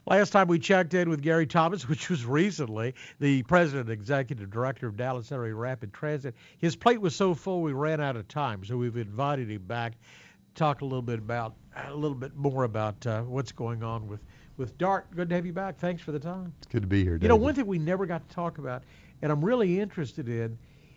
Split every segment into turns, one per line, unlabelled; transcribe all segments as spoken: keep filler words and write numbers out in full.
Last time we checked in with Gary Thomas, which was recently, the president and executive director of Dallas Area Rapid Transit, his plate was so full we ran out of time, so we've invited him back to talk a little bit about a little bit more about uh, what's going on with with DART. Good to have you back. Thanks for the time.
It's good to be here, David.
You know, one thing we never got to talk about, and I'm really interested in,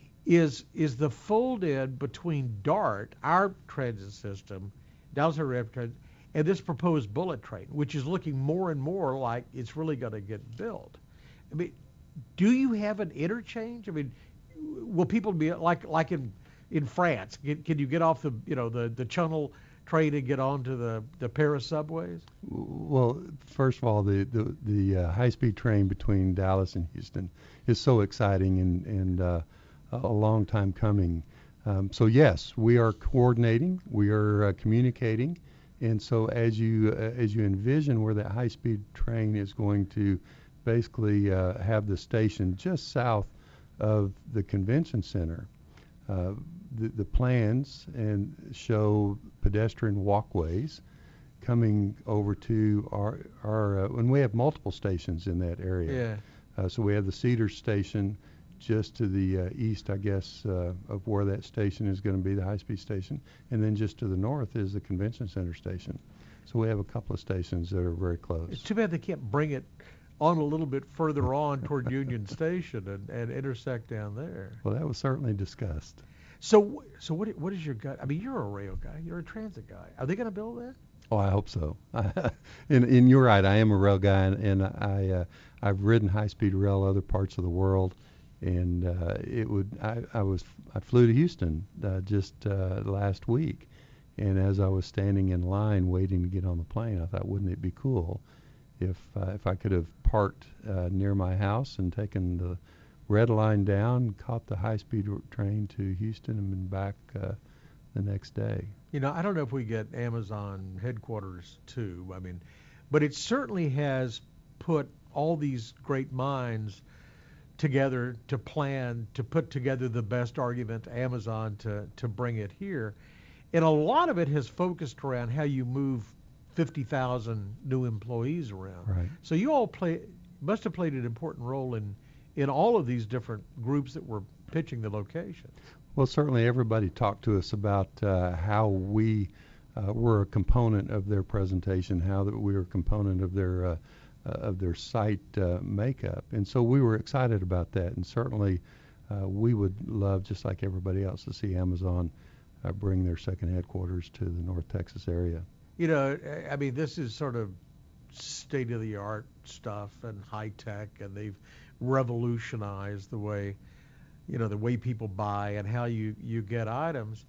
is is the fold-in between DART, our transit system, Dallas Area Rapid Transit, and this proposed bullet train, which is looking more and more like it's really going to get built. I mean, do you have an interchange? I mean, will people be like like in in France? Can, can you get off the you know the the Channel train and get onto the the Paris subways?
Well, first of all, the the, the uh, high-speed train between Dallas and Houston is so exciting and and uh, a long time coming. Um, so yes, we are coordinating, we are uh, communicating. And so as you uh, as you envision where that high-speed train is going to basically uh, have the station just south of the convention center, uh, the, the plans and show pedestrian walkways coming over to our our uh, and we have multiple stations in that area.
Yeah.
Uh, so we have the Cedars station just to the uh, east, I guess, uh, of where that station is going to be, the high-speed station, and then just to the north is the convention center station. So we have a couple of stations that are very close.
It's too bad they can't bring it on a little bit further on toward Union Station and, and intersect down there.
Well, that was certainly discussed.
So, so what what is your gut? I mean, you're a rail guy. You're a transit guy. Are they going to build that?
Oh, I hope so. and, and you're right. I am a rail guy, and, and I uh, I've ridden high-speed rail other parts of the world. And uh, it would. I, I was. I flew to Houston uh, just uh, last week, and as I was standing in line waiting to get on the plane, I thought, wouldn't it be cool if uh, if I could have parked uh, near my house and taken the red line down, caught the high-speed train to Houston, and been back uh, the next day.
You know, I don't know if we get Amazon headquarters too. I mean, but it certainly has put all these great minds together to plan, to put together the best argument to Amazon to, to bring it here. And a lot of it has focused around how you move fifty thousand new employees around.
Right.
So you all play must have played an important role in, in all of these different groups that were pitching the location.
Well, certainly everybody talked to us about uh, how we uh, were a component of their presentation, how that we were a component of their uh, Uh, of their site uh, makeup. And so we were excited about that. And certainly uh, we would love, just like everybody else, to see Amazon uh, bring their second headquarters to the North Texas area.
You know, I mean, this is sort of state-of-the-art stuff and high-tech, and they've revolutionized the way, you know, the way people buy and how you, you get items.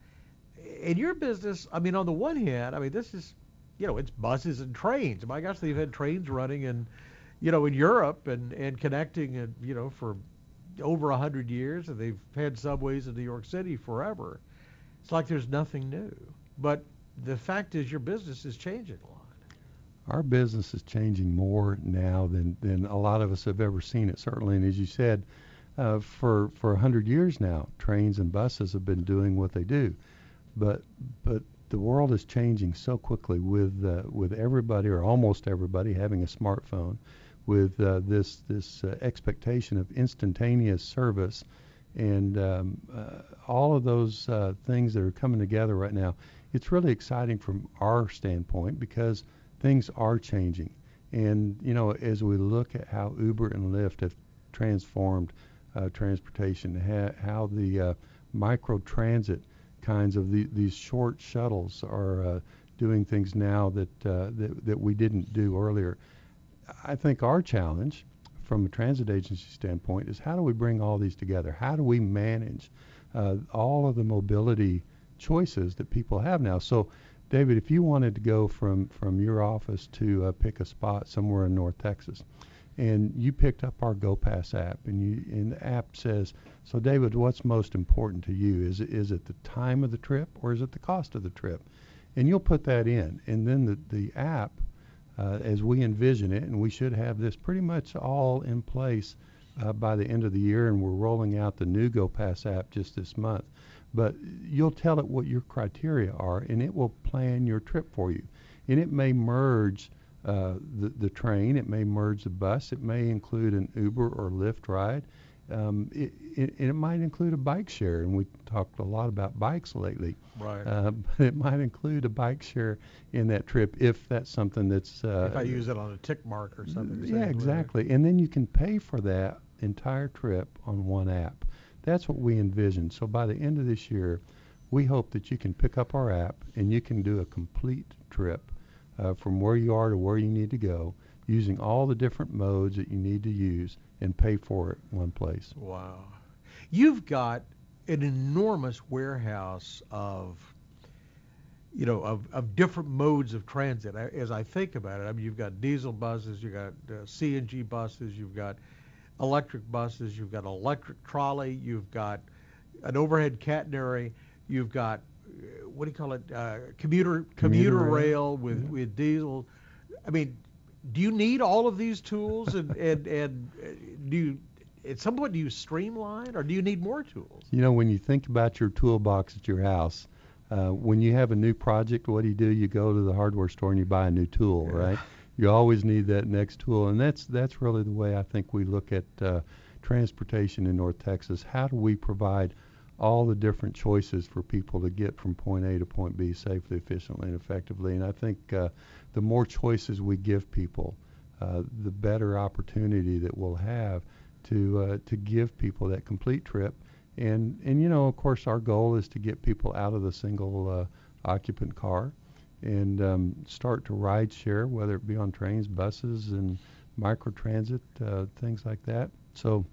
In your business, I mean, on the one hand, I mean, this is, you know, it's buses and trains. My gosh, they've had trains running in, you know, in Europe and, and connecting, and you know, for over a hundred years, and they've had subways in New York City forever. It's like there's nothing new. But the fact is, your business is changing a lot.
Our business is changing more now than, than a lot of us have ever seen it, certainly. And as you said, uh, for for a hundred years now, trains and buses have been doing what they do. But but the world is changing so quickly with uh, with everybody, or almost everybody, having a smartphone, with uh, this this uh, expectation of instantaneous service, and um, uh, all of those uh, things that are coming together right now. It's really exciting from our standpoint because things are changing. And you know, as we look at how Uber and Lyft have transformed uh, transportation, ha- how the uh, micro transit kinds of the, these short shuttles are uh, doing things now that, uh, that that we didn't do earlier. I think our challenge from a transit agency standpoint is how do we bring all these together? How do we manage uh, all of the mobility choices that people have now? So, David, if you wanted to go from, from your office to uh, pick a spot somewhere in North Texas, and you picked up our GoPass app, and you and the app says, so David, what's most important to you? Is it, is it the time of the trip, or is it the cost of the trip? And you'll put that in, and then the, the app, uh, as we envision it, and we should have this pretty much all in place uh, by the end of the year, and we're rolling out the new GoPass app just this month. But you'll tell it what your criteria are, and it will plan your trip for you. And it may merge uh, the, the train. It may merge the bus. It may include an Uber or Lyft ride. Um, it, it, it might include a bike share, and we talked a lot about bikes lately.
Right.
Uh, but it might include a bike share in that trip if that's something that's. Uh,
if I use it on a tick mark or something.
Yeah, exactly. And then you can pay for that entire trip on one app. That's what we envision. So by the end of this year, we hope that you can pick up our app and you can do a complete trip uh, from where you are to where you need to go, using all the different modes that you need to use, and pay for it in one place.
Wow. You've got an enormous warehouse of, you know, of, of different modes of transit. I, as I think about it, I mean, you've got diesel buses, you've got uh, C N G buses, you've got electric buses, you've got electric trolley, you've got an overhead catenary, you've got, uh, what do you call it, uh, commuter commuter,
Commuter
rail,
rail.
with,
Yeah.
with diesel. I mean, do you need all of these tools, and, and, and uh, do you, at some point, do you streamline, or do you need more tools?
You know, when you think about your toolbox at your house, uh, when you have a new project, what do you do? You go to the hardware store and you buy a new tool,
Yeah.
right? You always need that next tool, and that's that's really the way I think we look at uh, transportation in North Texas. How do we provide all the different choices for people to get from point A to point B safely, efficiently, and effectively? And I think uh, the more choices we give people, uh, the better opportunity that we'll have to uh, to give people that complete trip. And and you know, of course, our goal is to get people out of the single uh, occupant car and um, start to ride share, whether it be on trains, buses, and microtransit, uh, things like that. So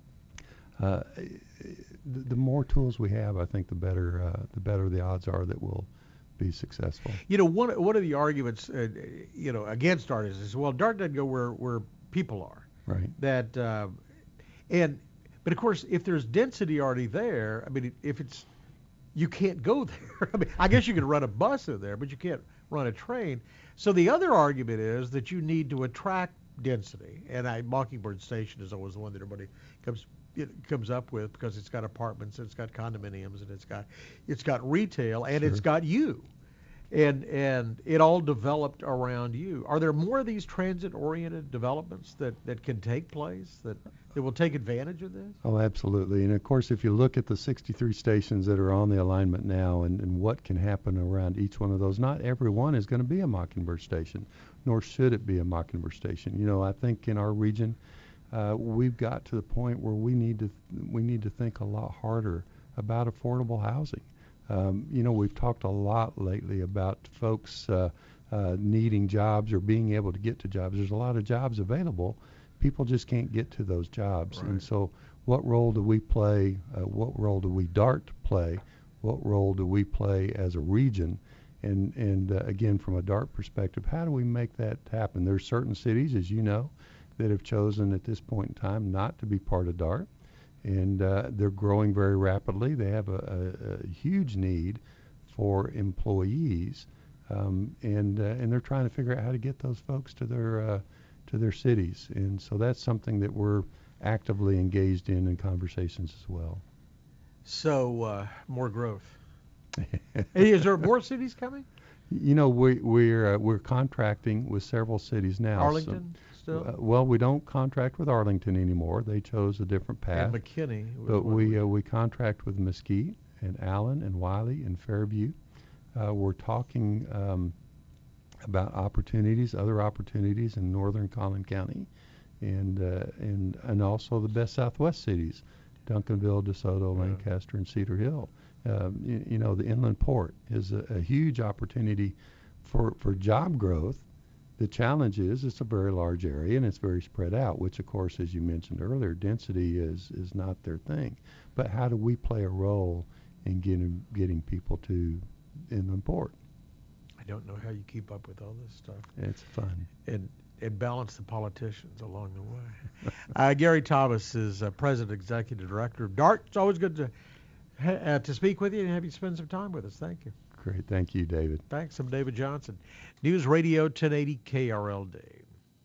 uh, the, the more tools we have, I think the better uh, the better the odds are that we'll be successful.
You know, one one of the arguments, uh, you know, against DART is, is well, DART doesn't go where where people are.
Right.
That uh, and but of course, if there's density already there, I mean, if it's you can't go there. I mean, I guess you could run a bus in there, but you can't run a train. So the other argument is that you need to attract density, and I, Mockingbird Station is always the one that everybody comes it comes up with because it's got apartments, and it's got condominiums, and it's got it's got retail, and
Sure.
it's got you, and and it all developed around you. Are there more of these transit-oriented developments that, that can take place that, that will take advantage of this?
Oh, absolutely. And of course, if you look at the sixty-three stations that are on the alignment now and, and what can happen around each one of those, not every one is going to be a Mockingbird station, nor should it be a Mockingbird station. You know, I think in our region, uh, we've got to the point where we need to we need to think a lot harder about affordable housing. Um, you know, we've talked a lot lately about folks uh, uh, needing jobs or being able to get to jobs. There's a lot of jobs available. People just can't get to those jobs.
Right.
And so what role do we play? Uh, what role do we DART play? What role do we play as a region? And, and uh, again, from a DART perspective, how do we make that happen? There's certain cities, as you know, that have chosen at this point in time not to be part of DART. And uh, they're growing very rapidly. They have a, a, a huge need for employees, um, and uh, and they're trying to figure out how to get those folks to their uh, to their cities. And so that's something that we're actively engaged in in conversations as well.
So uh, more growth. Hey, is there more cities coming?
You know, we, we're uh, we're contracting with several cities now.
Arlington
So,
still?
uh, well, we don't contract with Arlington anymore. They chose a different path.
And McKinney. was
But
one
we
of
uh, we contract with Mesquite and Allen and Wiley and Fairview. Uh, we're talking um, about opportunities, other opportunities in northern Collin County, and uh, and and also the best Southwest cities, Duncanville, DeSoto,
Yeah.
Lancaster, and Cedar Hill. Um, you, you know, the inland port is a, a huge opportunity for for job growth. The challenge is it's a very large area and it's very spread out, which of course, as you mentioned earlier, density is is not their thing. But how do we play a role in getting getting people to inland port?
I don't know how you keep up with all this stuff
It's fun.
and and balance the politicians along the way. uh, Gary Thomas is uh, President Executive Director of DART. It's always good to ha- uh, to speak with you and have you spend some time with us. Thank you.
Great. Thank you, David.
Thanks. I'm David Johnson. News Radio ten eighty K R L D.